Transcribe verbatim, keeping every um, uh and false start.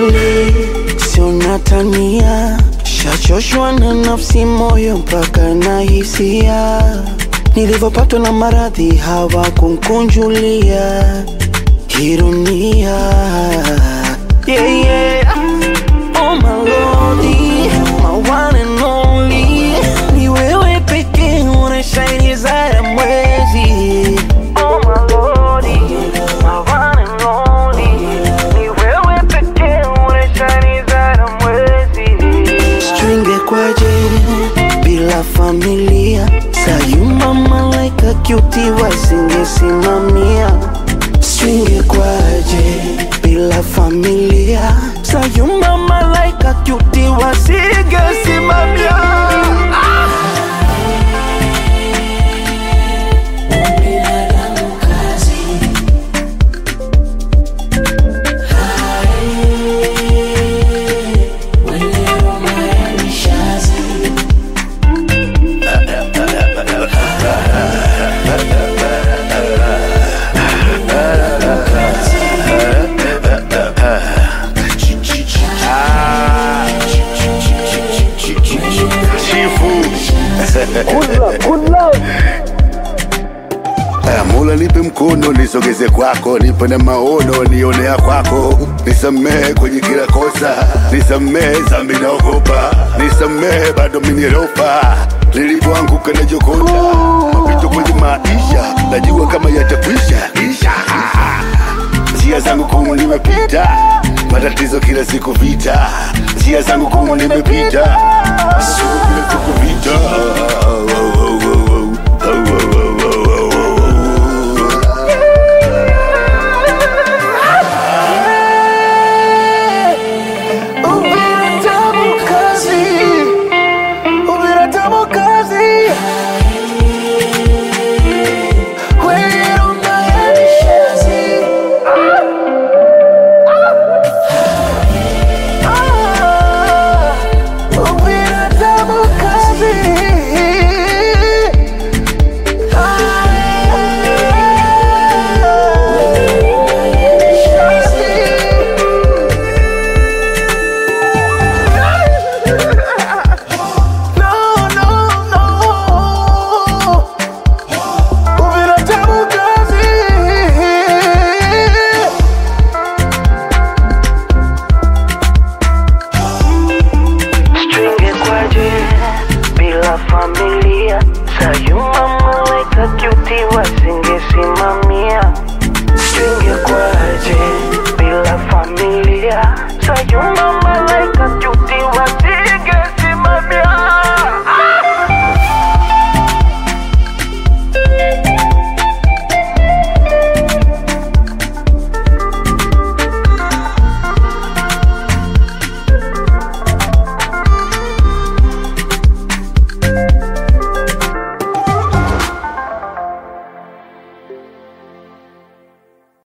kweli, sio natania. Shachoshwa na nafsi, moyo mpaka na hisia. Nilivyopatwa na maradhi hawakunkunjulia ironia. Yeah, yeah. Oh my lordy, my one and only. Ni wewe pekee unashine zaidi ya mwezi. Oh my lordy, my one and only. Ni wewe pekee unashine zaidi ya mwezi. Stringe kwaje bila familia, sayuma malaika cutie wasingesimamia. Stringe kwaje bila familia, sayuma malaika cutie wasingesimamia. Good luck, good luck. Mola nipe mkono nisogeze kwako, nipe na maono nionea kwako. Nisamehe kwenye kila kosa, nisamehe zambi naogopa, nisamehe bado minirofa. Nilipoanguka na jokota, mapito kwenye maisha, najua kama yatakwisha isha. Njia zangu kumu nimepita, matatizo kila siku vita. Njia zangu kumu nimepita, siku kila siku vita. Familia, sayuma malaika cutie wasingesimamia.